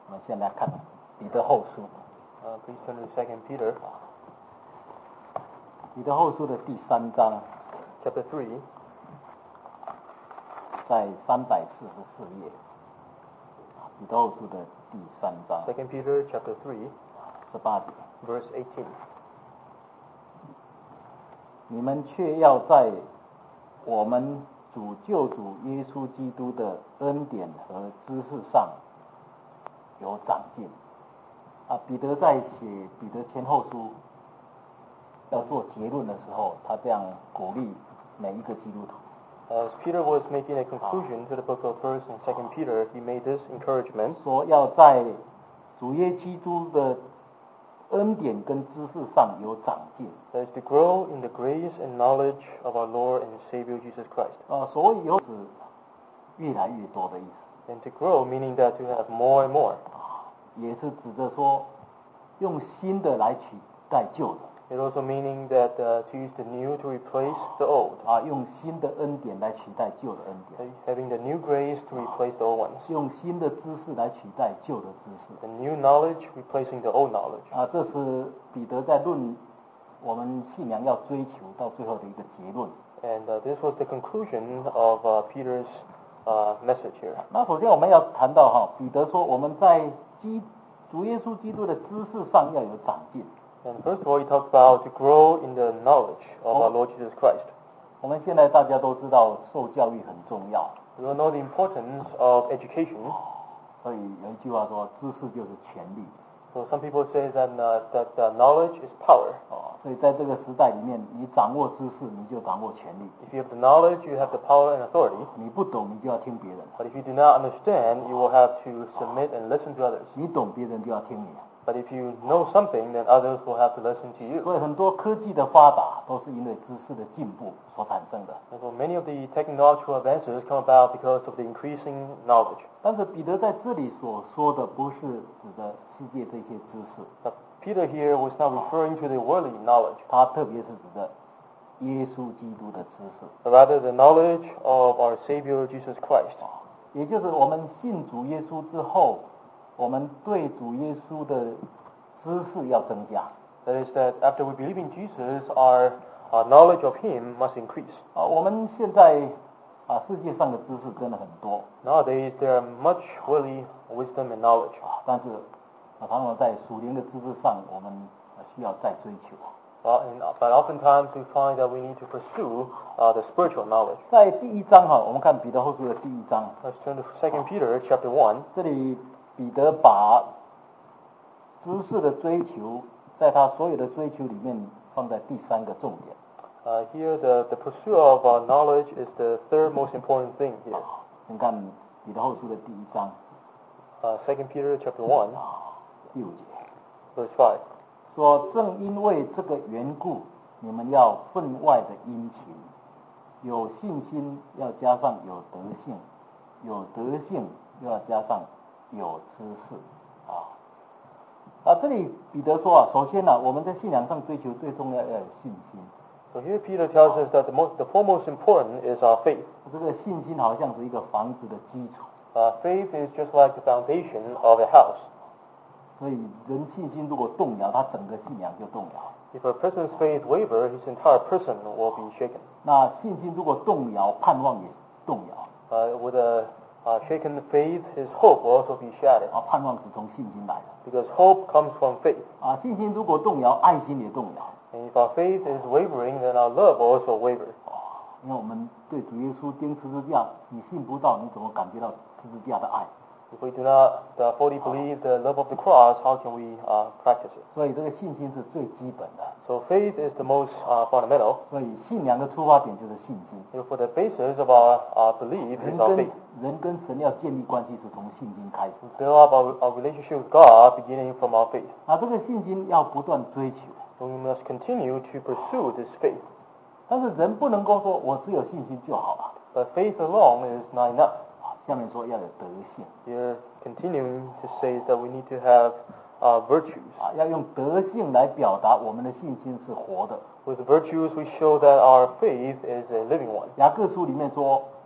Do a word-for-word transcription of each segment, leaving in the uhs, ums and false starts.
我们先来看彼得后书。 Uh, please turn to Second Peter, 彼得后书的第三章， chapter three, 在三百四十四页。彼得后书的第三章， Second Peter chapter three, 十八节。 verse eighteen. 你们却要在我们主救主耶稣基督的恩典和知识上有长进。啊，彼得在写彼得前后书要做结论的时候，他这样鼓励每一个基督徒。 As Peter was making a conclusion to the book of First and Second Peter, he made this encouragement: 说要在主耶稣基督的恩典跟知识上有长进。 that is to grow in the grace and knowledge of our Lord and Savior Jesus Christ. 啊，所谓有是越来越多的意思。 And to grow, meaning that to have more and more. 也是指着说用新的来取代旧的。 It also meaning that uh, to use the new to replace the old. 啊，用新的恩典来取代旧的恩典。 Having the new grace to replace the old ones. 用新的知识来取代旧的知识。 The new knowledge replacing the old knowledge. 啊，这是彼得在论我们信仰要追求到最后的一个结论。 And uh, this was the conclusion of uh, Peter's uh, message here. 那首先我们要谈到哈，彼得说我们在基主耶稣基督的知识上要有长进。 And first of all, he talks about to grow in the knowledge of our Lord Jesus Christ. 我们现在大家都知道受教育很重要， We all know the importance of education. 所以有一句话说知识就是权力。 So some people say that uh, that uh, knowledge is power. 哦，所以在这个时代里面，你掌握知识，你就掌握权力； If you have the knowledge, you have the power and authority. 你不懂，你就要听别人； But if you do not understand, you will have to submit and listen to others. 你懂别人就要听你。 But if you know something, then others will have to listen to you. 所以很多科技的发达都是因为知识的进步所产生的。 And so many of the technological advances come about because of the increasing knowledge. 但是彼得在这里所说的不是指的世界这些知识， But Peter here was not referring to the worldly knowledge, 他特别是指的耶稣基督的知识， but rather the knowledge of our Savior Jesus Christ. 也就是我们信主耶稣之后，我们对主耶稣的知识要增加。 That is that after we believe in Jesus, our, our knowledge of Him must increase. 啊，我们现在啊，世界上的知识真的很多， Nowadays, there are much worldly wisdom and knowledge. 但是啊，常常在属灵的知识上，我们啊需要再追求。 Well, and, but oftentimes we find that we need to pursue uh, the spiritual knowledge. 在第一章哈，我们看彼得后书的第一章， Let's turn to Second Peter chapter one. 这里彼得把知识的追求，在他所有的追求里面放在第三个重点。 Uh, here, the, the pursuit of uh, knowledge is the third most important thing here. 先看彼得后书的第一章 Uh, Second Peter chapter one, 第五节， verse five. 说正因为这个缘故，你们要分外的殷勤，有信心要加上有德性，有德性又要加上有知识啊。啊，这里彼得说啊，首先呢、啊，我们在信仰上追求最重要要有信心。 So here Peter tells us that the most, the foremost important is our faith. 这个信心好像是一个房子的基础， Uh, faith is just like the foundation of a house. 所以人信心如果动摇，他整个信仰就动摇。 If a person's faith waver, his entire person will be shaken. 那信心如果动摇，盼望也动摇。 Uh, with a uh, shaken faith, his hope will also be shattered. 啊，盼望是从信心来的。 Because hope comes from faith. 啊，信心如果动摇，爱心也动摇。 And if our faith is wavering, then our love will also waver. 因为我们对主耶稣钉十字架，你信不到，你怎么感觉到十字架的爱？ If we do not uh, fully believe the love of the cross, how can we uh, practice it? 所以这个信心是最基本的。 So faith is the most uh, fundamental. 所以信仰的出发点就是信心。 Therefore, the basis of our, our belief 人 is our 跟 faith. 人跟神要建立关系是从信心开始。 We build up our, our relationship with God beginning from our faith. 那这个信心要不断追求。 So we must continue to pursue this faith. 但是人不能够说我只有信心就好了。 But faith alone is not enough. 啊，下面说要有德性 Here, continuing to say that we need to have uh, virtues. 啊，要用德性来表达我们的信心是活的。 With virtues, we show that our faith is a living one. 雅各书里面说，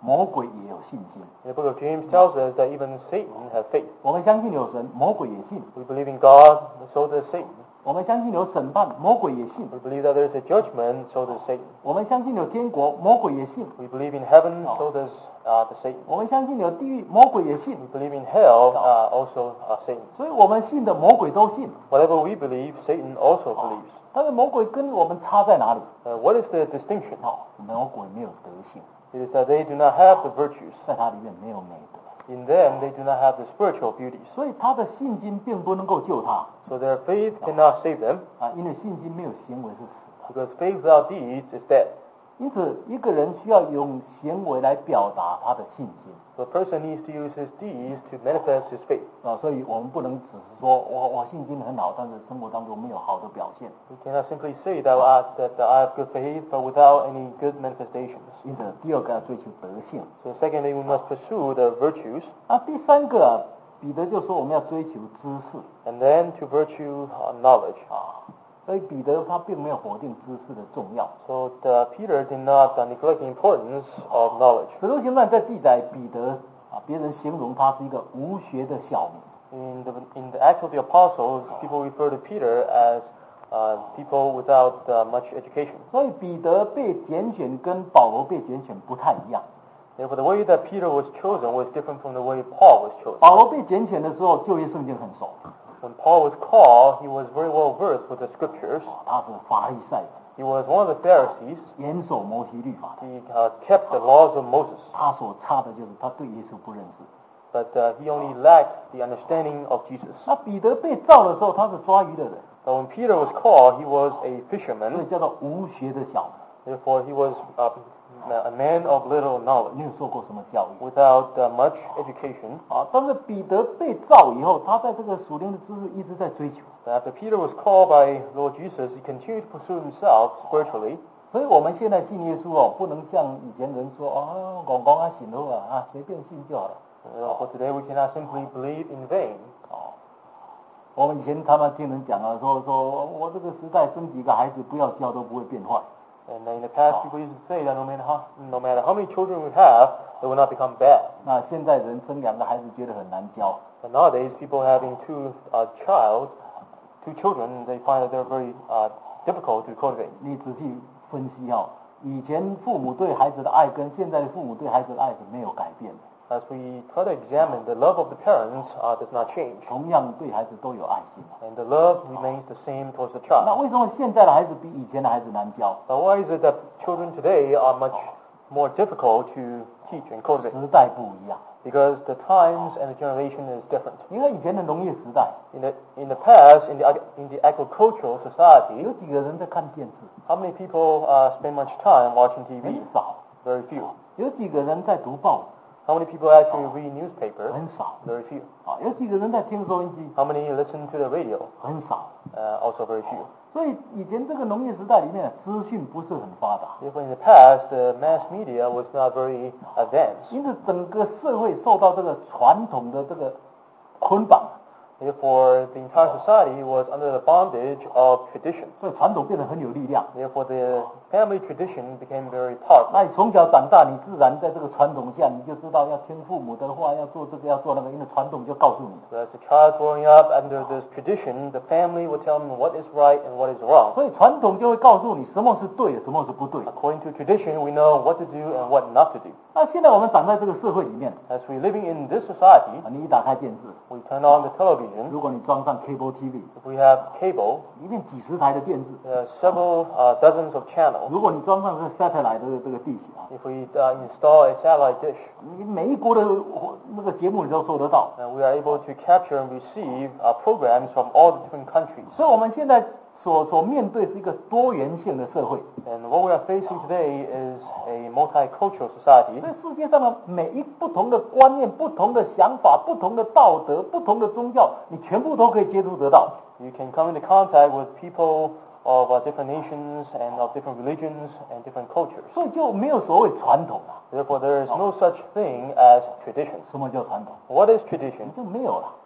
魔鬼也有信心。 In the book of James tells us that even Satan has faith. 我们相信有神，魔鬼也信。 We believe in God, so does Satan. 我们相信有审判，魔鬼也信。 We believe that there is a judgment, so does Satan. 我们相信有天国，魔鬼也信。 We believe in heaven, so does uh, the Satan. 我们相信有地狱，魔鬼也信。 We believe in hell, uh, also uh, Satan. 所以我们信的魔鬼都信。 Whatever we believe, Satan also believes. 但是魔鬼跟我们差在哪里？ Uh, what is the distinction? 哦，魔鬼没有德性， It is that they do not have the virtues. 在它里面没有美德， In them, they do not have the spiritual beauties. 所以他的信心并不能够救他 So their faith cannot save them, 啊，因为信心没有行为是死的。 because faith without deeds is dead. 因此，一个人需要用行为来表达他的信心 So a person needs to use his deeds to manifest his faith. 啊，所以我们不能只是说我我信心很好，但是生活当中没有好的表现。 We cannot simply say that I, that I have good faith, but without any good manifestations. 因此，第二个要追求德性 So secondly, we must pursue the virtues, 啊。第三个啊，彼得就说我们要追求知识 and then to virtue uh, knowledge. 啊。所以彼得他并没有否定知识的重要。 So the, Peter did not uh, neglect the importance of knowledge. 使徒行传在记载彼得啊，别人形容他是一个无学的小民。 In the, in the Acts of the Apostles, people refer to Peter as uh, people without uh, much education. 所以彼得被拣选跟保罗被拣选不太一样。 Therefore, the way that Peter was chosen was different from the way Paul was chosen. 保罗被拣选的时候，旧约圣经很熟， When Paul was called, he was very well versed with the scriptures. 他是法利赛人， He was one of the Pharisees. 严守摩西律法的。 He uh, kept the laws of Moses, 他所差的就是他对耶稣不认识。 but uh, he only lacked the understanding of Jesus. 那彼得被召的时候，他是抓鱼的人， But when Peter was called, he was a 所以 fisherman. 叫做无学的小民。 Therefore, he was uh, a man of little knowledge, 没有受过什么教育 without uh, much education. 啊。但是彼得被召以后，他在这个属灵的知识一直在追求。 But after Peter was called by Lord Jesus, he continued to pursue himself spiritually. 所以我们现在信耶稣哦，不能像以前人说哦，讲讲啊信了啊，啊随便信就好了。 Uh, for today, we cannot simply believe in vain. 哦，我们以前他们听人讲啊，说说我这个时代生几个孩子，不要教都不会变坏。 And in the past, people used to say that no matter how, no matter how many children we have, they will not become bad. 那现在人生两个孩子觉得很难教， But nowadays, people having two uh, child, two children, they find that they're very uh, difficult to cultivate. 你仔细分析哦，以前父母对孩子的爱跟现在的父母对孩子的爱是没有改变的， As we try to examine, the love of the parents uh, does not change, 同样对孩子都有爱心。 and the love remains the same towards the 那 child. 为什么现在的孩子比以前的孩子难教？ But why is it that children today are much more difficult to teach and cultivate? 时代不一样。 Because the times and the generation is different. 你看以前的农业时代， In the in the past, in the ag- in the agricultural society, 有几个人在看电视？ how many people uh, spend much time watching T 很 V? 少。 Very few. 有几个人在读报？ How many people actually read newspapers? 很少。 Very few. 啊，有几个人在听收音机？ How many listen to the radio? 很少。 Uh, also very few. 所以以前这个农业时代里面，资讯不是很发达， Therefore, in the past, the mass media was not very advanced. 因此整个社会受到这个传统的这个捆绑， Therefore, the entire society was under the bondage of tradition. 所以传统变得很有力量。 Therefore, the family tradition became very powerful. 那你从小长大，你自然在这个传统下，你就知道要听父母的话，要做这个，要做那个，因为传统就告诉你。 So as a child growing up under this tradition, the family would tell them what is right and what is wrong. 所以传统就会告诉你什么是对的，什么是不对的。 According to tradition, we know what to do and what not to do. 那现在我们长在这个社会里面， As we're living in this society, 啊，你一打开电视， we turn on the television. 如果你装上 cable T V， If we have cable, 里面几十台的电视。 there are several uh, dozens of channels. 如果你装上这个 satellite 的这个地铁啊， If we uh, install a satellite dish, 你每一国的那个节目你都收得到。 then we are able to capture and receive uh, programs from all the different countries. 所以我们现在所所面对是一个多元性的社会。 And what we are facing today is a multicultural society. 所以世界上的每一不同的观念、不同的想法、不同的道德、不同的宗教，你全部都可以接触得到。 You can come into contact with people of uh, different nations and of different religions and different cultures. 所以就没有所谓传统了。 Therefore, there is no such thing as tradition. 什么叫传统？ What is tradition? 就没有了。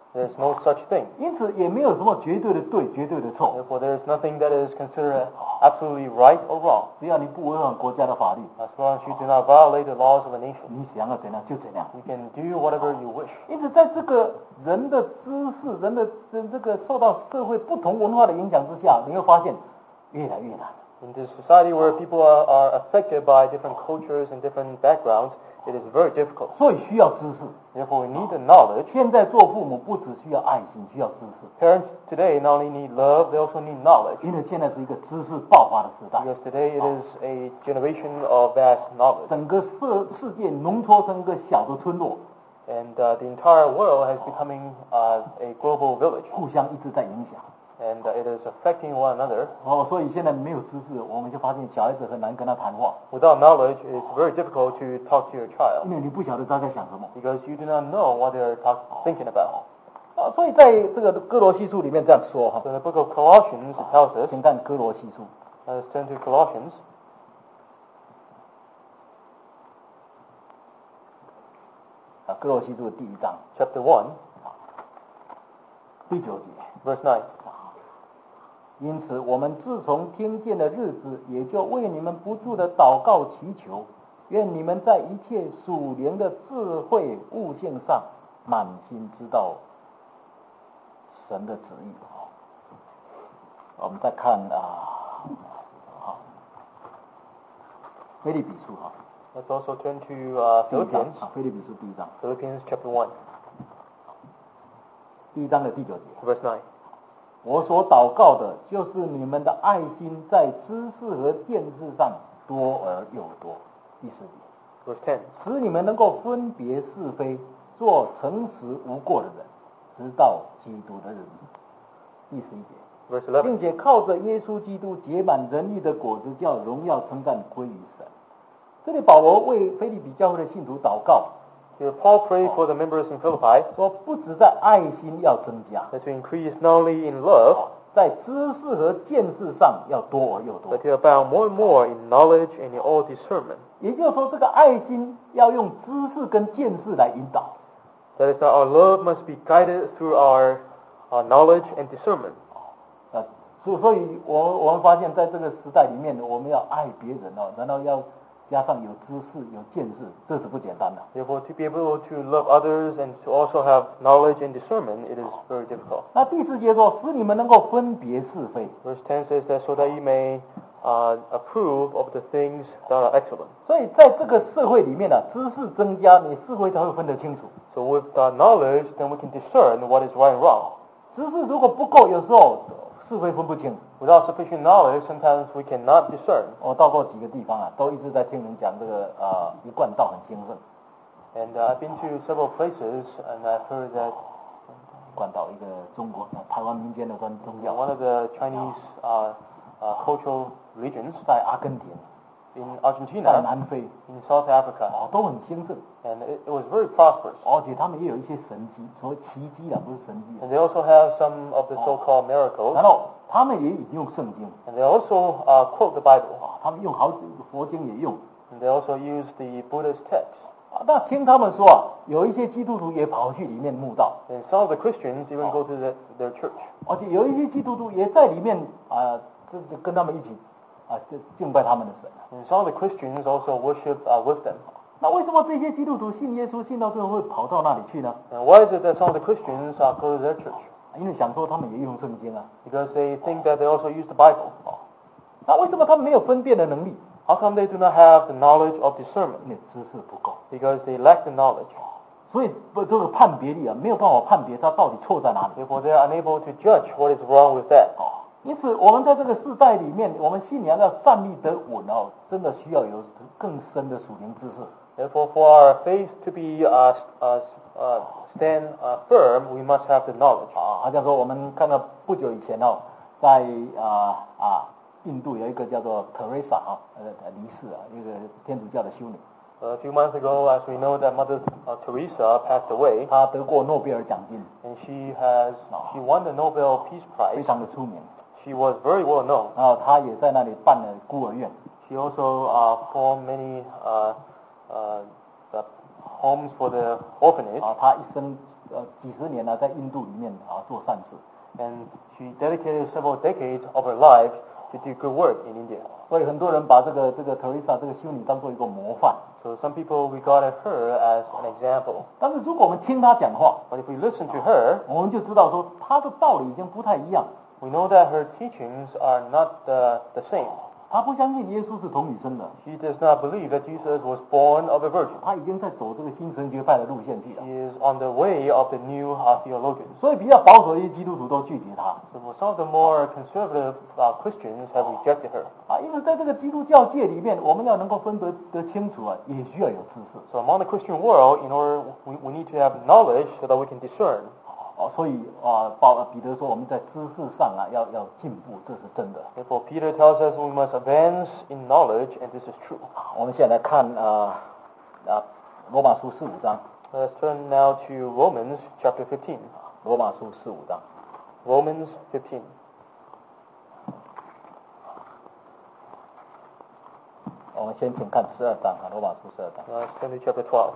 There's no such thing. 因此也没有什么绝对的对，绝对的错。 Therefore, there is nothing that is considered absolutely right or wrong. 只要你不违反国家的法律， As long as you do not violate the laws of a nation, 你想要怎样就怎样。 you can do whatever you wish. 因此，在这个人的知识、人的这这个受到社会不同文化的影响之下，你会发现越来越难。 In this society where people are, are affected by different cultures and different backgrounds, it is very difficult. 所以需要知识。 Therefore, we need the knowledge. 现在做父母不只需要爱心，需要知识， Parents today not only need love, they also need knowledge. 因为现在是一个知识爆发的时代， Because today it is a generation of vast knowledge. 整个世世界浓缩成一个小的村落， And uh, the entire world has becoming uh, a global village. 互相一直在影响。 And uh, it is affecting one another. 哦，所以现在没有知识，我们就发现小孩子很难跟他谈话， Without knowledge, it's very difficult to talk to your child. 因为你不晓得他在想什么。 Because you do not know what they're talk, thinking about. 啊，所以在这个哥罗西书里面这样说哈， So in the book of Colossians, it tells us, 请看哥罗西书 let's turn to Colossians, 啊，哥罗西书的第一章 chapter one, 第九节。 verse nine. 因此，我们自从听见的日子，也就为你们不住的祷告祈求，愿你们在一切属灵的智慧悟性上，满心知道神的旨意。我们再看啊，好，腓立比书哈， Let's also turn to uh, 第一章 Philippians, 啊，腓立比书第一章， Philippians chapter one, 第一章的第九节。 verse nine. 我所祷告的，就是你们的爱心在知识和见识上多而又多。第十节， Verse ten. 使你们能够分别是非，做诚实无过的人，直到基督的日子。第十一节， Verse eleven. 并且靠着耶稣基督结满仁义的果子，叫荣耀称赞归于神。这里保罗为腓立比教会的信徒祷告， Here Paul prayed for the members in Philippi 说不只在爱心要增加， that to increase not only in love, 在知识和见识上要多而又多 but。to abound more and more in knowledge and in all discernment. 也就是说，这个爱心要用知识跟见识来引导。 That is that our love must be guided through our uh, knowledge and discernment. 呃，所所以我我们发现在这个时代里面，我们要爱别人哦，然后要加上有知识、有见识，这是不简单的。 Therefore, to be able to love others and to also have knowledge and discernment, it is very difficult. 那第四节说，使你们能够分别是非。 Verse ten says that so that you may uh, approve of the things that are excellent. 所以在这个社会里面呢、知识增加，你是非才会分得清楚。 So with uh, knowledge, then we can discern what is right and wrong. 知识如果不够，有时候是非分不清。 Without sufficient knowledge, sometimes we cannot discern. 我到过几个地方啊，都一直在听人讲这个呃一贯道很兴盛， And uh, I've been to several places, and I've heard that 一贯道一个中国、呃、台湾民间的宗宗 in 教， one of the Chinese uh, uh, cultural regions, 在阿根廷、 in 在 Argentina, 南非 in South Africa, 哦都很兴盛， and it, it was very prosperous. 而且他们也有一些神迹，所谓奇迹啊，不是神迹、啊。 And they also have some of the so-called miracles, 然后他们也引用圣经 and they also uh, quote the Bible, 啊，他们用好几个佛经也用 and they also use the Buddhist text. 啊。那听他们说啊，有一些基督徒也跑去里面慕道， And some of the Christians even go to the, their church. 而且有一些基督徒也在里面啊，这这跟他们一起啊，就敬拜他们的神。 And some of the Christians also worship uh, with them. 那为什么这些基督徒信耶稣信到最后会跑到那里去呢？ And why is it that some of the Christians uh, go to their church? 因为想说他们也用圣经啊。 Because they think that they also use the Bible. 那为什么他们没有分辨的能力？ How come they do not have the knowledge of discernment? 因为知识不够， Because they lack the knowledge. 所以不这个判别力啊，没有办法判别他到底错在哪里。 Therefore, they are unable to judge what is wrong with that. 因此，我们在这个世代里面，我们信仰要站立得稳哦，真的需要有更深的属灵知识。 Therefore, for our faith to be uh, uh, uh, stand uh, firm, we must have the knowledge. 啊，好像说我们看到不久以前哦，在啊啊印度有一个叫做 Teresa 啊，呃离世啊，一个天主教的修女， A few months ago, as we know that Mother uh, Teresa passed away, 她得过诺贝尔奖金， and she has she won the Nobel Peace 非 Prize. 常的出名。 She was very well known. 然后她也在那里办了孤儿院， She also uh, formed many uh, uh, the homes for the orphanage. 啊，她一生呃几十年了、在印度里面啊做善事。 And she dedicated several decades of her life to do good work in India. 所以很多人把这个这个 Teresa 这个修女当做一个模范。 So some people regarded her as an example. 但是如果我们听她讲话， But if we listen to her, 我们就知道说她的道理已经不太一样。 we know that her teachings are not the, the same. 她不相信耶稣是童女生的， She does not believe that Jesus was born of a virgin. 她已经在走这个新神学派的路线去了。 She is on the way of the new uh, theologians. 所以比较保守的一些基督徒都拒绝她。 So some of the more conservative uh, Christians have rejected her. 啊，因为在这个基督教界里面，我们要能够分得得清楚啊，也需要有知识。 So among the Christian world, in order we, we need to have knowledge so that we can discern. 哦，所以啊，保彼得说我们在知识上啊要要进步，这是真的。 Therefore, Peter tells us we must advance in knowledge, and this is true. 我们现在来看啊啊罗马书四五章， Let's turn now to Romans chapter fifteen. 罗马书四五章。 Romans fifteen. 我们先请看十二章啊，罗马书十二章。 Let's turn to chapter twelve.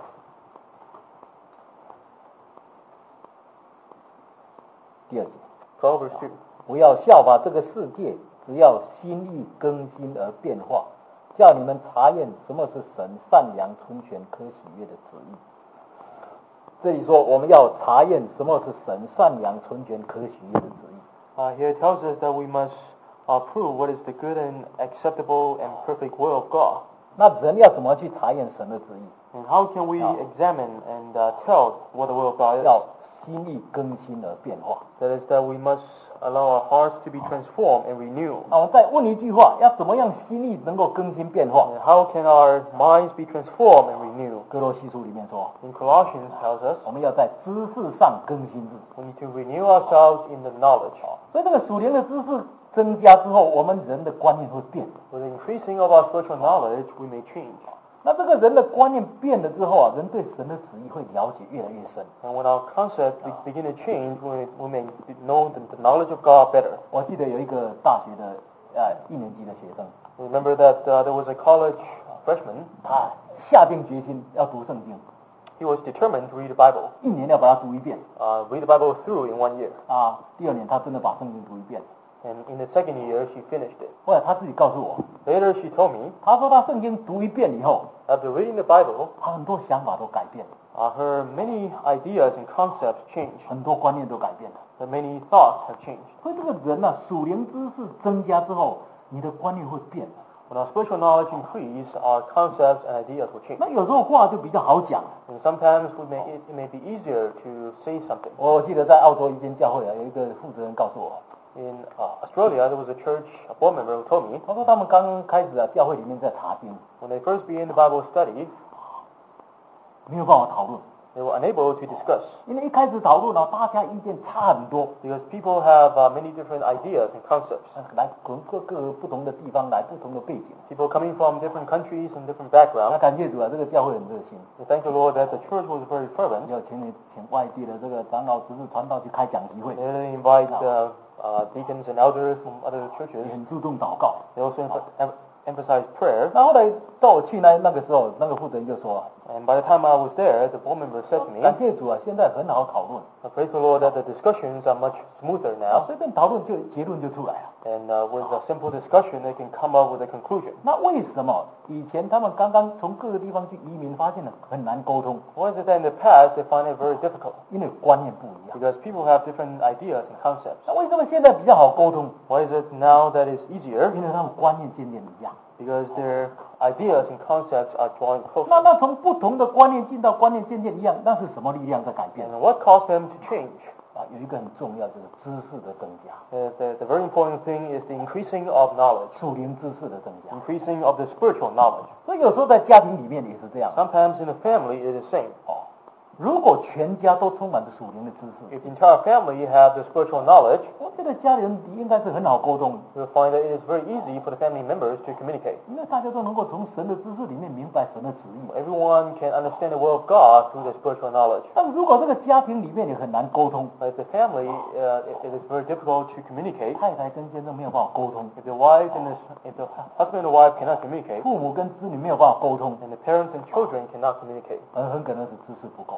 第二节， twelve verse two. 不要效法这个世界，只要心意更新而变化，叫你们查验什么是神善良、纯全、可喜悦的旨意。这里说我们要查验什么是神善良、纯全、可喜悦的旨意。 Uh, here it tells us that we must uh, prove what is the good and acceptable and perfect will of God. 那人要怎么去查验神的旨意？ And how can we examine and uh, tell what the will of God is? 要心意更新而变化。 That is that we must allow our hearts to be transformed and renewed. 那我再问一句话，要怎么样心意能够更新变化？ And how can our minds be transformed and renewed? 哥罗西书里面说， In Colossians tells us 我们要在知识上更新自己。 we need to renew ourselves in the knowledge. 所以这个属灵的知识增加之后，我们人的观念会变。 With the increasing of our spiritual knowledge, we may change. 那这个人的观念变了之后啊，人对神的旨意会了解越来越深。 And when our concepts be- begin to change, we, we may know the, the knowledge of God better. 我记得有一个大学的呃一年级的学生， Remember that uh, there was a college freshman. 他下定决心要读圣经， He was determined to read the Bible, 一年要把它读一遍 uh, read the Bible through in one year. 啊。第二年他真的把圣经读一遍。 And in the second year, she finished it. 后来他自己告诉我， Later, she told me, 他说他圣经读一遍以后， after reading the Bible, 他很多想法都改变了， uh, her many ideas and concepts changed. 很多观念都改变了。 Her many thoughts have changed. 所以这个人呢、啊，属灵知识增加之后，你的观念会变。 When our spiritual knowledge increase, our concepts and ideas will change. 那有时候话就比较好讲。 And sometimes we may, it, it may be easier to say something. 我记得在澳洲一间教会啊，有一个负责人告诉我， In uh, Australia, there was a church a board member who told me 他说他们刚开始啊，教会里面在查经， when they first began the Bible study, 没有办法讨论， they were unable to discuss 因为一开始讨论呢、大家意见差很多， because people have uh, many different ideas and concepts. 来各各各不同的地方来不同的背景。 People coming from different countries and different 那 backgrounds. 感谢主啊，这个教会很热心， We thank the Lord that the church was very fervent. 要请你请外地的这个长老、执事、传道去开讲集会， They invite uh, uh, deacons and elders from other churches. 也很注重祷告。 They also emph- em- emphasize prayer. 那后来到我去那那个时候，那个负责人就说， And by the time I was there, the board member said to me, 感谢主啊，现在很好讨论， "I praise the Lord that the discussions are much smoother now. 随便讨论就结论就出来了。 And uh, with a simple discussion, they can come up with a conclusion." 那为什么以前他们刚刚从各个地方去移民，发现了很难沟通？ Why is it that in the past they find it very difficult? 因为观念不一样。 Because people have different ideas and concepts. 那为什么现在比较好沟通？ Why is it now that it's easier? 因为他们观念渐渐一样。 Because their ideas and concepts are drawing 那 closer. 那从不同的观念进到观念渐渐一样，那是什么力量在改变？ And what caused them to change? 啊，有一个很重要，就是知识的增加， The, the, the very important thing is the increasing of knowledge, 属灵知识的增加。 increasing of the spiritual knowledge. 所以有时候在家庭里面也是这样。 Sometimes in the family it is the same. 哦，如果全家都充满着属灵的知识， If the entire family have the spiritual knowledge, 我觉得家人应该是很好沟通， you'll find that it is very easy for the family members to communicate. 因为大家都能够从神的知识里面明白神的旨意。 Everyone can understand the will of God through the spiritual knowledge. 但如果这个家庭里面也很难沟通， But if the family, uh, it, it is very difficult to communicate. 太太跟先生没有办法沟通， If the wife and the, if the husband and the wife cannot communicate, 父母跟子女没有办法沟通， and the parents and children cannot communicate, 而很可能是知识不够。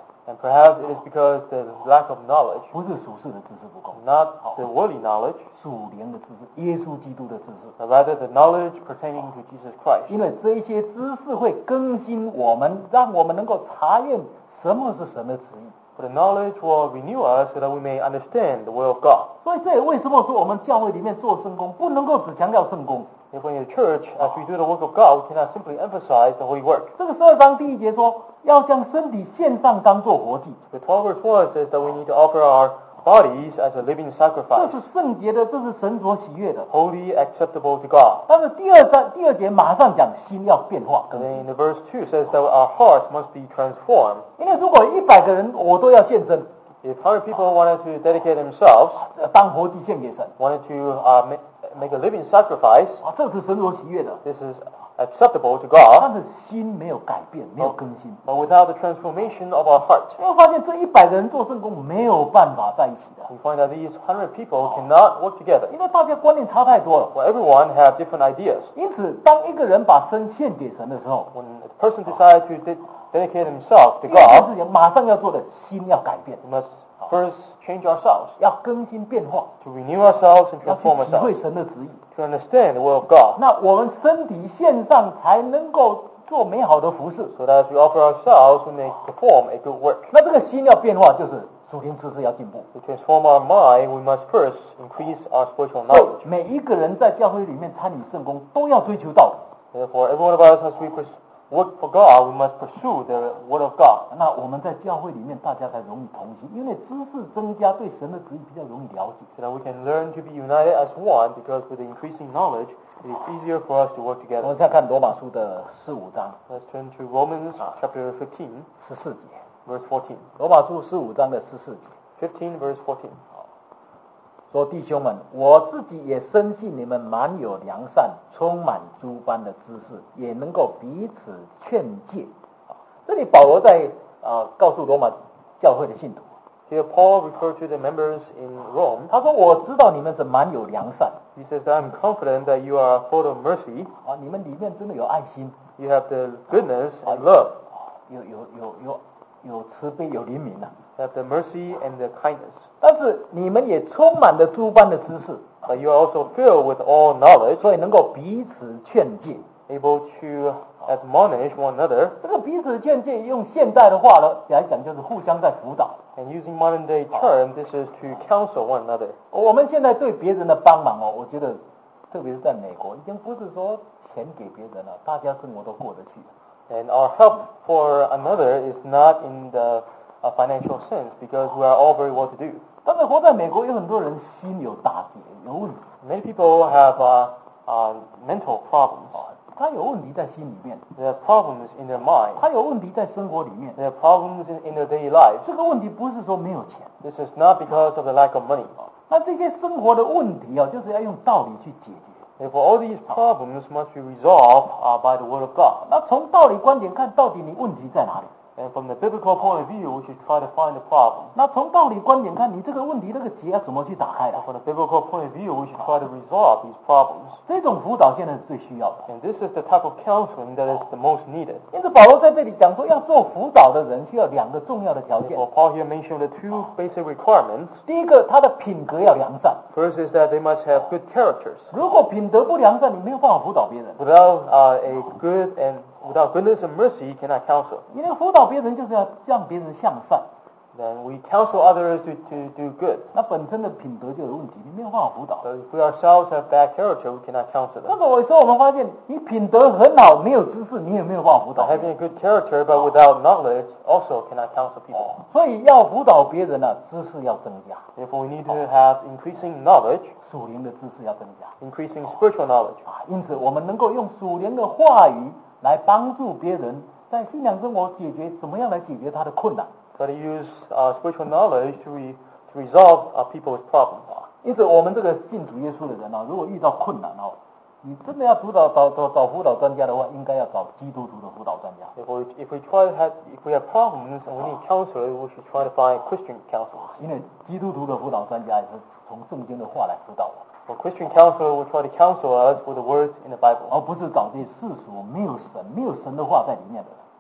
And perhaps it is because the lack of knowledge, 不是属世的知识不够， not the worldly knowledge, 属灵的知识，耶稣基督的知识。 but rather the knowledge pertaining to Jesus Christ. 因为这一些知识会更新我们，让我们能够查验什么是神的旨意。 For the knowledge will renew us so that we may understand the will of God. 所以这也为什么说我们教会里面做圣工，不能够只强调圣工。 Therefore, in the church, as we do the work of God, we cannot simply emphasize the holy work. 这个十二章第一节说，要将身体献上，当作活祭。 The twelve verse one says that we need to offer our bodies as a living 这 sacrifice, 是圣洁的，这是神所喜悦的。 holy, acceptable to God. 但是第二章第二节马上讲心要变化， And then in the verse two says that our hearts must be transformed. 因为如果一百个人我都要献身， If one hundred people wanted to dedicate themselves, 当活祭献给神， wanted to uh, make, make a living sacrifice, 啊，这是神所喜悦的。 this is acceptable to God, 但是心没有改变，没有更新。 but without the transformation of our heart. 你会发现这一百个人做圣工没有办法在一起的， We find that these one hundred people cannot work together. 因为大家观念差太多了。 Well, everyone have different ideas. 因此，当一个人把身献给神的时候， When a person decides to de- dedicate himself to 第一件 God, 事情马上要做的，心要改变， we must first change ourselves, 要更新变化， to renew ourselves and 要去 transform 体 ourselves, 会神的旨意。 to understand the will of God, 那我们身体献上，才能够做美好的服饰。 so that as we offer ourselves, we may perform a good work. 那这个心要变化，就是属灵知识要进步。 To transform our mind, we must first increase our spiritual 所以 knowledge. 每一个人在教会里面参与圣工，都要追求道理。 Therefore, every one of us, as we pers- work for God, we must pursue the word of God. 那我们在教会里面，大家才容易同心，因为知识增加，对神的旨意比较容易了解。 So that we can learn to be united as one, because with the increasing knowledge, it is easier for us to work 我 together. 们再看罗马书的十五章 Let's turn to Romans chapter fifteen, 十四节， verse fourteen. 罗马书十五章的十四节 fifteen, verse fourteen. 说：“弟兄们，我自己也深信你们满有良善，充满诸般的知识，也能够彼此劝诫。”这里保罗在啊、呃、告诉罗马教会的信徒， Here Paul referred to the members in Rome. 他说：“我知道你们是满有良善 He says, I'm confident that you are full of mercy. 啊，你们里面真的有爱心， You have the goodness and love. 有有有有有慈悲，有怜悯呐、 You have the mercy and the kindness. 但是你们也充满了诸般的知识， But you are also filled with all knowledge, 所以能够彼此劝诫。 able to admonish one another. 这个彼此劝诫，用现代的话呢来讲，就是互相在辅导。 And using modern day term, this is to counsel one another. 我们现在对别人的帮忙哦，我觉得，特别是在美国，已经不是说钱给别人了，大家生活都过得去。 And our help for another is not in the uh, financial sense, because we are all very well to do. 但是活在美国，有很多人心有打结，有问题 Many people have uh, uh, mental problems. 啊，他有问题在心里面， They have problems in their mind. 他有问题在生活里面。 They have problems in, in their daily lives. 这个问题不是说没有钱， This is not because of the lack of money. 那这些生活的问题啊，就是要用道理去解决。 Therefore, all these problems must be resolved uh, by the word of God. 那从道理观点看，到底你问题在哪里？ And from the biblical point of view, we should try to find the problem. 那从道理观点看，你这个问题那个结要怎么去打开的 And？from the biblical point of view, we should try to resolve these problems. 这种辅导现在是最需要的。 And this is the type of counseling that is the most needed. 因此，保罗在这里讲说，要做辅导的人需要两个重要的条件。 Well, Paul here mentioned the two basic requirements. 第一个，他的品格要良善。 First is that they must have good characters. 如果品德不良善，你没有办法辅导别人。 Without uh, a good and without goodness and mercy, you cannot counsel. 因为辅导别人就是要让别人向善， Then we counsel others to, to do good. 那本身的品德就有问题，你没有办法辅导。 So if we ourselves have bad character, we cannot counsel 那 them. 个有时候我们发现，你品德很好，没有知识，你也没有办法辅 By 导别 having 人。 a good character but without knowledge, also cannot counsel people. 所以要辅导别人呢、知识要增加， Therefore, we need to have increasing knowledge, 属灵的知识要增加 increasing spiritual knowledge. 啊。因此，我们能够用属灵的话语来帮助别人，在信仰生活解决怎么样来解决他的困难。 Try to use uh, spiritual knowledge to, re, to resolve uh, people's problems. 因此，我们这个信主耶稣的人啊，如果遇到困难哦，你真的要辅导找找找辅导专家的话，应该要找基督徒的辅导专家。 Therefore, if we try to have, if we have problems and we need counselors, we should try to find Christian counselors. 因为基督徒的辅导专家也是从圣经的话来辅导我们， For Christian counselor will try to counsel us with the words in the Bible, 而不是找这些世俗没有神、没有神的话在里面的人。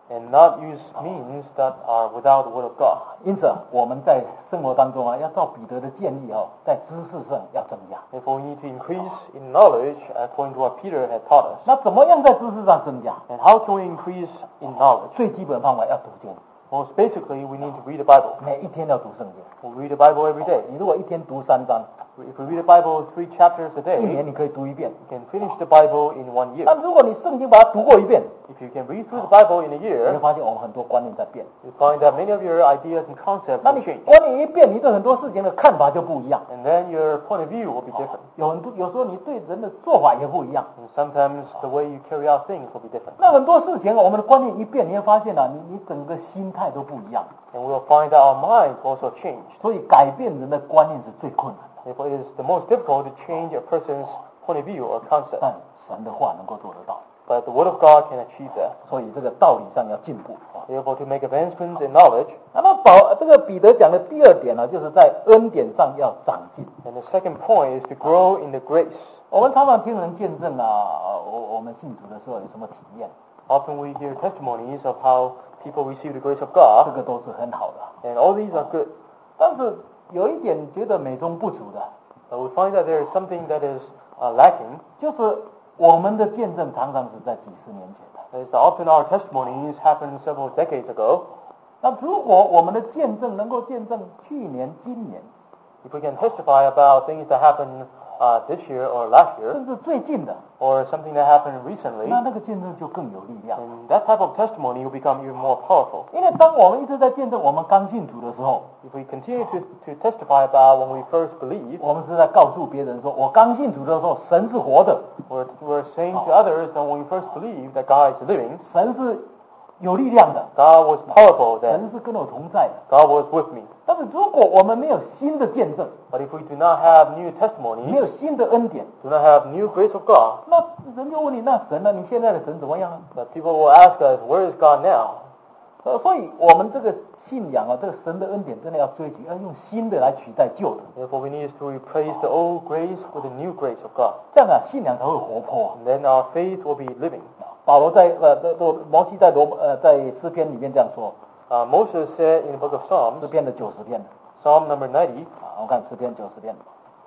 and not use means that are without the word of God. 因此，我们在生活当中啊，要照彼得的建议哦，在知识上要增加。 Therefore, we need to increase in knowledge according to what Peter had taught us. 那怎么样在知识上增加？ And how can we increase in knowledge? 最基本方法要读经， Most basically, we need to read the Bible. 每一天要读圣经。 We read the Bible every day. 你如果一天读三章， If we read the Bible three chapters a 一 day, 年你可以读一遍。 you can finish the Bible in one year. 但如果你圣经把它读过一遍， If you can read through the Bible in a 你会 year, 发现我们很多观念在变。 you find that many of your ideas and concepts 那 will 你 change. 观念一变，你对很多事情的看法就不一样。 And then your point of view will be different. 有很多有时候你对人的做法也不一样。 And sometimes the way you carry out things will be different. 那很多事情我们的观念一变，你会发现啊，你你整个心态都不一样。 And we'll find that our minds also change. 所以改变人的观念是最困难的。 Therefore, it is the most difficult to change a person's point of view or concept. 但神的话能够做得到， But the Word of God can achieve that. 所以这个道理上要进步啊。 Therefore, to make advancements in knowledge. 那么保这个彼得讲的第二点呢，就是在恩典上要长进。 And the second point is to grow in the grace. 我们常常听人见证啊，我我们信主的时候有什么体验， Often we hear testimonies of how people receive the grace of 这 God, 个都是很好的。 and all these are good. 但是有一点觉得美中不足的， But we find that there is something that is uh, lacking. 就是我们的见证常常是在几十年前的。 Is that often our testimonies happened several decades ago. 那如果我们的见证能够见证去年、今年， If we can testify about things that happened uh, this year or last year, 甚至最近的， or something that happened recently, 那那个见证就更有力量。 then that type of testimony will become even more powerful. 因为当我们一直在见证我们刚信主的时候， If we continue to, to testify about when we first believed, 我们是在告诉别人说，我刚信主的时候，神是活的， we're, we're saying to others that when we first believed that God is living, 神是有力量的， God was powerful 神 then, 是跟我同在的。 God was with me. 但是如果我们没有新的见证， But if we do not have new 没 testimony, 有新的恩典， do not have new grace of God, 那人就问你，那神呢？你现在的神怎么样呢？ that people will ask us, where is God now? 呃，所以我们这个信仰啊，这个神的恩典真的要追求，要用新的来取代旧的， Therefore, we need to replace the old grace with the new grace of God. 这样啊，信仰才会活泼啊。 And then our faith will be living. 保罗在呃，这这摩西在罗呃在诗篇里面这样说， Uh, Moses said in the book of 诗 Psalms, 篇的九十篇 Psalm number ninety, 啊，我看诗篇九十篇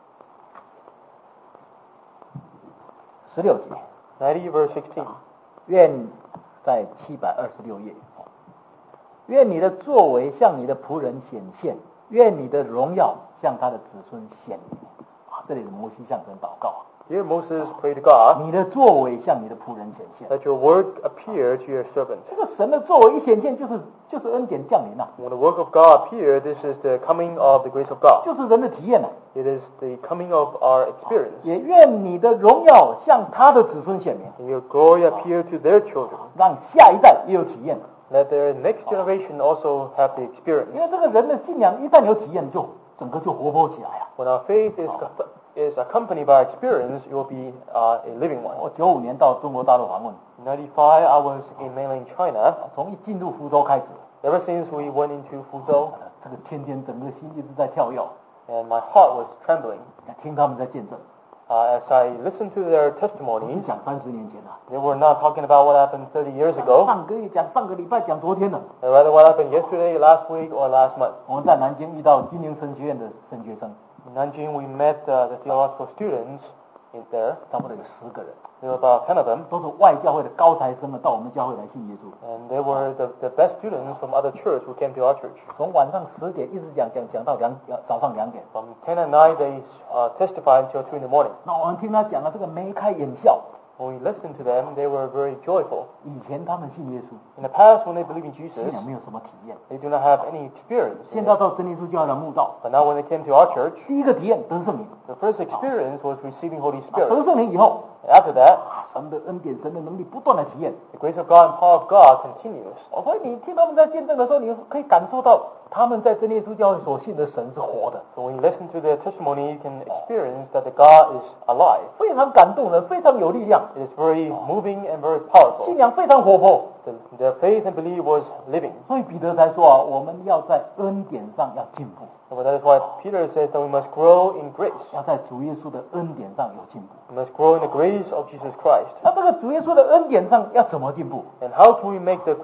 十六节， ninety verse sixteen. 愿在七百二十六页，愿你的作为向你的仆人显现，愿你的荣耀向他的子孙显明。啊，这里的摩西向神祷告啊， Here Moses prayed to God 你的作为向你的仆人显现。 that your word appear to your servant. 这个神的作为一显现，就是就是恩典降临啊， When the work of God appear, this is the coming of the grace of God. 就是人的体验啊。 It is the coming of our experience. 也愿你的荣耀向他的子孙显明， And your glory appear to their children. 让下一代也有体验。 Let their next generation also have the 因 experience. 为这个人的信仰一旦有体验，就整个就活泼起来啊。 When our faith is, is accompanied by experience, it will be uh, a living 我 one. 九五年到中国大陆访问， In ninety-five, I was in mainland China. 从一进入福州开始， Ever since we went into Fuzhou, 这个天天整个心一直在跳跃， and my heart was trembling. 听他们在见证。 Uh, as I listened to their 你 testimonies, 讲三十年前啊， they were not talking about what happened thirty years ago, 上个月讲，上个礼拜讲，昨天的。 but rather what happened yesterday, last week, or last month. 我们在南京遇到金陵神学院的神学生， In Nanjing, we met uh, the theological students in there. 差不多有十个人， There were about ten of them, 都是外教会的高材生啊，到我们教会来信耶稣。 and they were the, the best students from other churches who came to our church. 从晚上十点一直讲讲讲到两早上两点。 From ten at night, they uh, testified until two in the morning. 那我们听他讲啊，这个眉开眼笑。 When we listened to them, they were very joyful. 以前他们信耶稣， In the past, when they believed in 信 Jesus, 仰没有什么体验。 they do not have any experience. 现在到真耶稣教会来慕道， But now when they came to our church, 第一个体验得圣灵， the first experience was receiving Holy 得 Spirit. 圣灵以后， After that, 啊神的恩典、神的能力不断的体验。 the grace of God and power of God continues. 哦，所以你听他们在见证的时候，你可以感受到他们在真耶稣教会所信的神是活的， So when you listen to their testimony, you can experience that the God is alive. 非常感动人，非常有力量， It is very moving and very powerful. 信仰非常活泼。 The, their faith and belief was living. 所以彼得才说啊，我们要在恩典上要进步， So that is why Peter says that we must grow in grace. 要在主耶稣的恩典上有进步。 We must grow in the grace of Jesus Christ. 那这个主耶稣的恩典上要怎么进步？ And how can we make the growth?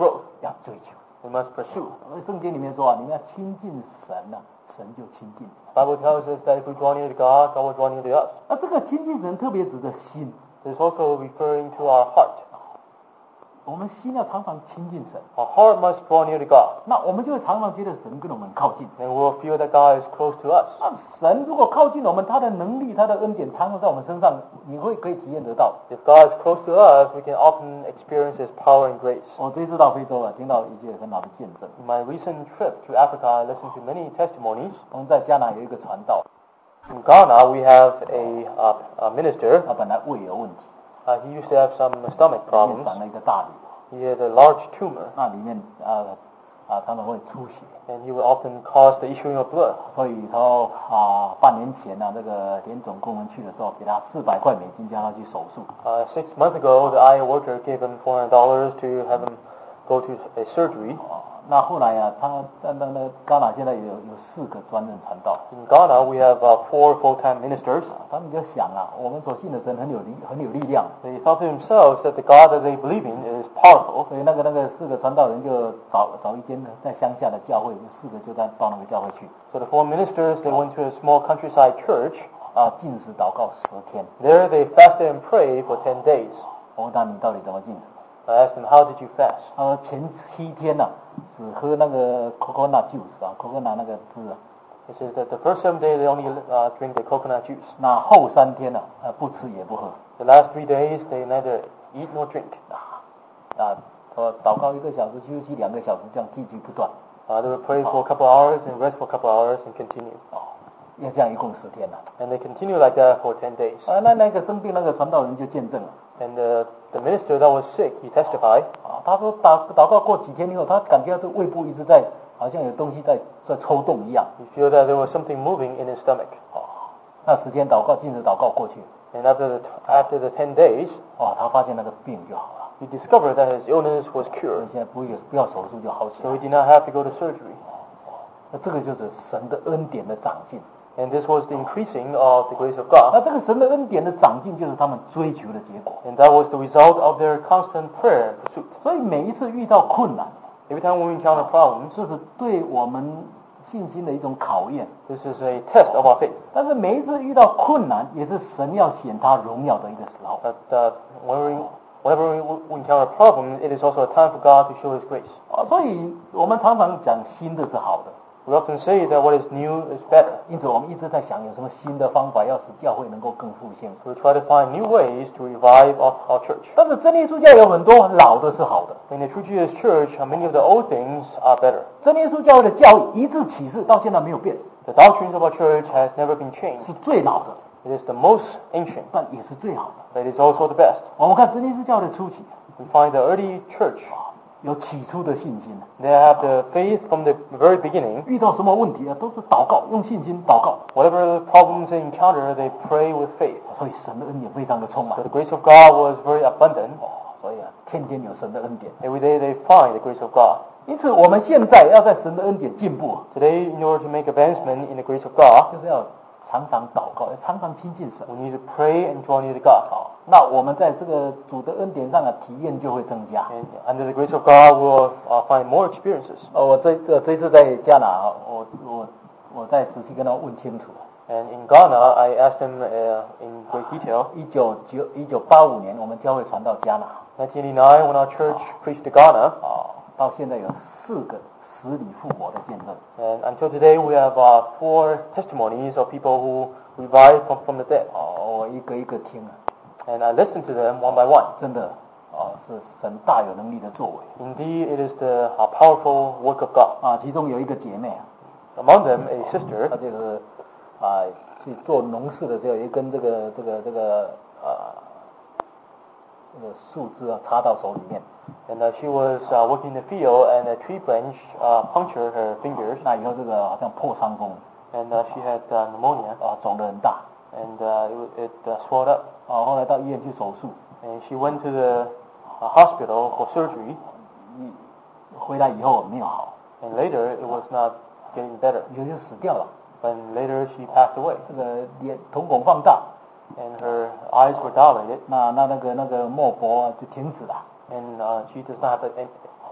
要追求。 We must pursue. 圣经里面说啊，你们要亲近神啊，神就亲近你。 The Bible tells us that if we draw near to God, God will draw near to us. 那这个亲近神特别指的心， It is also referring to our heart. 我们心要常常亲近神， Our heart must draw near to God, 那我们就会常常觉得神跟我们靠近。 and we will feel that God is close to us. 那神如果靠近我们，他的能力、他的恩典常常在我们身上，你会可以体验得到。 If God is close to us, we can often experience His power and grace. 我这次到非洲啊，听到一些很好的见证。 In my recent trip to Africa, I listened to many testimonies. 我们在加拿有一个传道， In Ghana, we have a, uh, a minister. 他本来胃有问题， Uh, he used to have some stomach 里面 problems. 长了一个大瘤， He had a large tumor, 那里面啊啊常常会出血。 and he would often cause the issuing of blood. 所以从啊半年前呢、啊，这个联总工人去的时候，给他四百块美金叫他去手术。 Uh, six months ago, the I A worker gave him four hundred dollars to have him go to a surgery. 哦，那后来啊，他在那那戛纳现在有有四个专任传道。 In Ghana, we have uh, four full-time ministers. 他们就想啊，我们所信的神很有力，很有力量， They thought to themselves that the God that they believe in is powerful. 所以那个那个四个传道人就找找一间在乡下的教会，四个就在到那个教会去 So the four ministers, they went to a small countryside church. 啊，禁食祷告十天。 There they fasted and prayed for ten days. 我问他你到底怎么禁食？ I asked them, how did you fast? 他说前七天呢、啊，只喝那个 coconut juice 啊，coconut 那个汁啊。 He says that the first seven days they only uh, drink the coconut juice. 那后三天呢、啊，呃，不吃也不喝。 The last three days they neither eat nor drink. 啊，说祷告一个小时，休息两个小时，这样继续不断。 Uh, they would pray for a couple hours and rest for a couple hours and continue. 哦，要这样一共十天了、 And they continue like that for ten days. 啊。那那个生病那个传道人就见证了。 And uh, the minister that was sick, he testified. 啊，他说祷祷告过几天以后，他感觉这胃部一直在，好像有东西在在抽动一样。 He feel that there was something moving in his stomach. 哦，那十天祷告，禁食祷告过去， And after the, after the ten days, 哦，他发现那个病就好了， he discovered that his illness was 所以 cured. 现在不有不要手术就好起 So 来 he。did not have to go to surgery. 那这个就是神的恩典的长进。 And this was the increasing of the grace of 那 God. 这个神的恩典的长进，就是他们追求的结果。 And that was the result of their constant prayer and pursuit. 所以每一次遇到困难， Every time we encounter problems, 这是对我们信心的一种考验。 this is a test of our faith. 但是每一次遇到困难，也是神要显他荣耀的一个时候。 But uh, when we, whenever we, we encounter problems, it is also a time for God to show His grace. 啊，所以我们常常讲新的是好的， We often say that what is new is better. 因此我们一直在想有什么新的方法，要使教会能够更复兴。 So we try to find new ways to revive our, our church. 但是真耶稣教有很多老的是好的， In the True Jesus Church, uh, many of the old things are better. 真耶稣教会的教义一致启示到现在没有变， The doctrines of our church has never been changed. 是最老的， It is the most ancient, 但也是最好的。 but it is also the best. 我们看真耶稣教会的初期， We find the early church, 有起初的信心， they have the faith from the very beginning. 遇到什么问题啊，都是祷告，用信心祷告， Whatever problems they encounter, they pray with faith. 所以神的恩典非常的充满 So。the grace of God was very abundant. 所以啊，天天有神的恩典。 Every day they find the grace of God. 因此，我们现在要在神的恩典进步， Today, in order to make advancement in the grace of God, 就是要常常祷告，要常常亲近神。 we need to pray and draw near to God. 那我们在这个主的恩典上的体验就会增加。 And under the grace of God, we'll uh, find more experiences. 哦，我这这这次在加拿大，我我我再仔细跟他问清楚。 And in Ghana, I asked him uh, in great detail. 一九九一九八五年，我们教会传到加拿， nineteen eighty-nine, when our church preached to Ghana, 哦，到现在有四个死里复活的见证。 and until today, we have uh, four testimonies of people who revived from, from the dead. 哦，我一个一个听啊， And I listened to them one by one. 真的，哦，是神大有能力的作为 Indeed, it is the uh, powerful work of God. 啊。其中有一个姐妹啊， Among them, a sister, 她就是啊去做农事的时候，有一根这个这个这个啊这个树枝啊插到手里面， and uh, she was uh, working in the field, and a tree branch uh, punctured her fingers, 那以后这个好像破伤风 and uh, she had uh, pneumonia, 啊，肿得很大 and uh, it, it uh, swelled up. 啊，后来到医院去手术， And she went to the uh, hospital for surgery, 一回来以后没有好， and later it was not getting better. 以后就死掉了。 And later she passed away, 这个脸瞳孔放大， and her eyes were dilated, 那那那个那个脉搏啊就停止了。 and uh, she does not have any,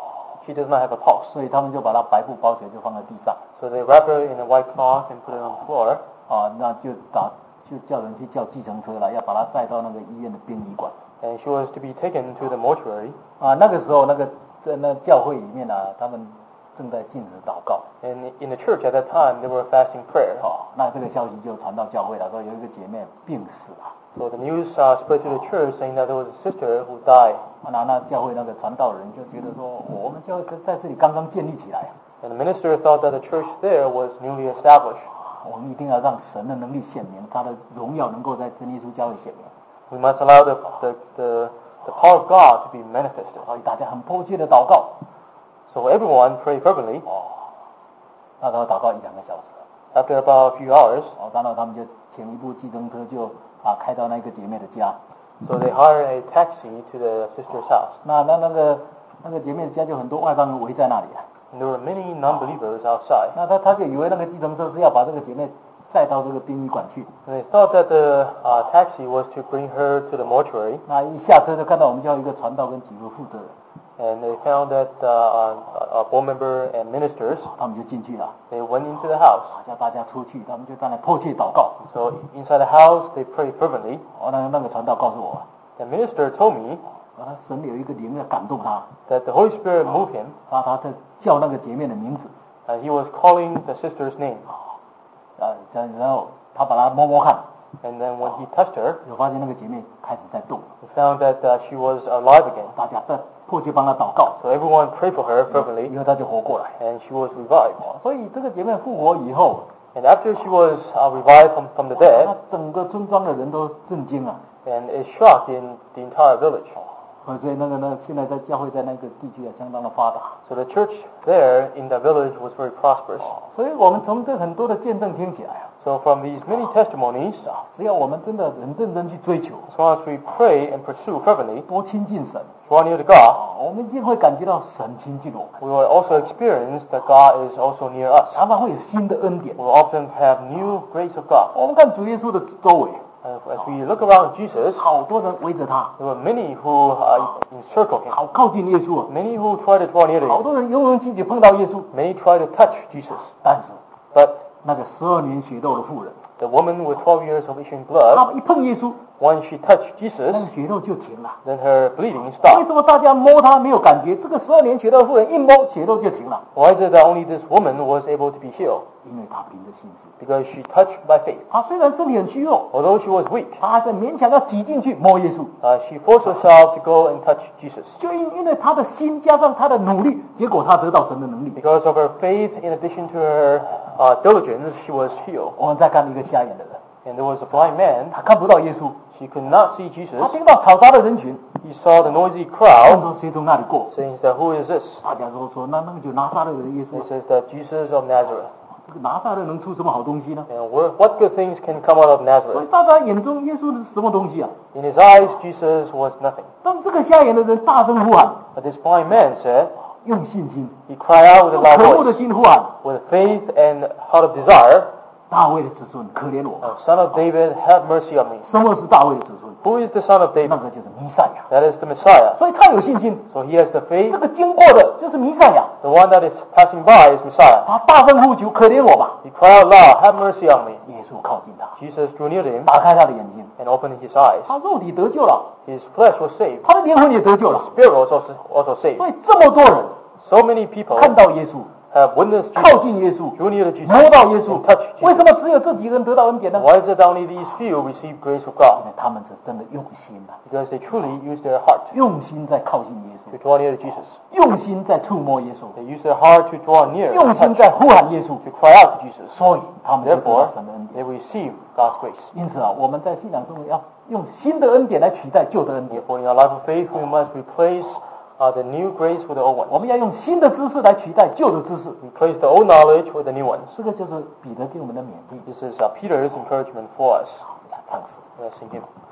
She does not have a pulse. 所以他们就把她白布包起来，就放在地上。 So they wrap her in a white cloth and put it on the floor. 啊，那就打就叫人去叫计程车了，要把她载到那个医院的殡仪馆。 And she was to be taken to the mortuary. 啊，那个时候那个在那教会里面啊，他们正在禁止祷告。 And in the church at that time, they were fasting prayer. 哦，那这个消息就传到教会了，说有一个姐妹病死了。 So the news uh, spread to the church saying that there was a sister who died. 那那教会那个传道人就觉得说，我们教会在这里刚刚建立起来， And the minister thought that the church there was newly established. 我们一定要让神的能力显明，他的荣耀能够在真耶稣教会显明。 We must allow the, the, the, the power of God to be manifested. 所以大家很迫切的祷告。 So everyone prayed fervently. 哦，那时候祷告一两个小时。 After about a few hours, 哦，然后他们就请一部计程车就啊开到那个姐妹的家。 so they hired a taxi to the sister's house. 那那那个那个姐妹的家就很多外邦人围在那里啊。 And there were many non-believers outside. 那他他就以为那个计程车是要把这个姐妹载到这个殡仪馆去。 And they thought that the uh, taxi was to bring her to the mortuary. 那一下车就看到我们教会一个传道跟几个负责人， And they found that uh, a board member and ministers, 他们就进去了， they went into the house. 啊叫大家出去，他们就在那迫切祷告。 So inside the house, they prayed fervently. 哦，那那个传道告诉我， The minister told me 啊，神有一个灵要感动他， that the Holy Spirit moved him, 啊，他在叫那个姐妹的名字， and he was calling the sister's name. 啊，然后他把她摸摸看， And then when he touched her, 就发现那个姐妹开始在动， he found that uh, she was alive again. 大家在迫切帮她祷告， So everyone prayed for her fervently, 以后她就活过来。 and she was revived. 哦，所以这个姐妹复活以后， And after she was uh, revived from, from the 那 dead, 整个村庄的人都震惊了。 and it shocked in the entire village. 所以那个呢，现在在教会在那个地区啊，相当的发达。 So the church there in the village was very prosperous. 所以我们从这很多的见证听起来啊， So from these many testimonies, 只要我们真的很认真去追求， as long as we pray and pursue fervently, 多亲近神， draw near to God, 啊，我们一定会感觉到神亲近我们， we will also experience that God is also near us. 常常会有新的恩典。 We will often have new grace of God. 我们看主耶稣的周围， And as we look around Jesus, 好多人围着他， there were many who uh, encircled him. 好靠近耶稣啊， Many who tried to draw near to 好 him. 多人勇勇气去碰到耶稣， Many tried to touch Jesus. 但是 But 那个十二年血肉的妇人， the woman with twelve years of issuing 她 blood, 一碰耶稣， once she touched 那 Jesus, 个血肉就停了。 then her bleeding 为 stopped. 什么大家摸她没有感觉？这个十二年血肉的妇人一摸血肉就停了， Why is it that only this woman was able to be healed? 因为她凭着信心。 Because she touched by faith. 她虽然身体很虚弱， Although she was weak, 她还是勉强要挤进去摸耶稣。 uh, she forced herself to go and touch Jesus. 就因因为她的心加上她的努力，结果她得到神的能力。 Because of her faith, in addition to her uh, diligence, she was healed. 我们再看一个瞎眼的人， And there was a blind man. 他看不到耶稣， She could not see 他 Jesus. 听到嘈杂的人群， He saw the noisy 他 crowd 说谁从那里过？ saying that, who is this? 大家都说那那个就拿撒勒人耶稣 He。says that Jesus of Nazareth. 这个拿撒勒能出什么好东西呢？ And where, what good things can come out of 所以 Nazareth? 大家眼中耶稣是什么东西啊？ In his eyes, Jesus was nothing. 当这个瞎眼的人大声呼喊， But this blind man said, 用信心、 he cried out with a 用 loud 渴慕 voice, 的心呼喊： with faith and heart of desire, 大卫的子孙，可怜我！ "Oh, Son of David, have mercy on me." 什么是大卫的子孙？ Who is the Son of 那 David? 个就是弥赛亚。 That is the Messiah. 所以他有信心， So he has the faith. 这个经过的就是弥赛亚。 The one that is passing by is Messiah. 他大声呼求：可怜我吧！ He cried out loud, "Have mercy on me." 耶稣靠近他， Jesus drew near to him 打开他的眼睛， and opened his eyes. 他肉体得救了， His flesh was saved. 他的灵魂也得救了。 Spirit was also, also saved. 所以这么多人 So many people 看到耶稣， have witnessed 靠 Jesus, 近耶稣， drew near to Jesus, 摸到耶稣 and。touched 为 Jesus. 什么只有这几个人得到恩典呢？ Why is it that only these few receive grace of 因 God? 为他们是真的用心啊， Because they truly use their heart 用心在靠近耶 to 稣， draw near to Jesus. 用心在触摸耶稣， They use their heart to draw near, 用 and 心 touch, 在呼喊耶稣， to cry out to Jesus. 所以他们就得 Therefore, 到神的恩 they 典。 receive God's grace. 因此啊，我们在信仰中要用新的恩典来取代旧的恩典， Therefore, in our life of faith, we must replace uh, the new grace with the old 我 one. 们要用新的知识来取代旧的知识。 Replace the old knowledge with the new ones. 这个就是彼得给我们的勉励。 This is uh, Peter's encouragement for us. 好，我们来唱诗。 Let's sing him.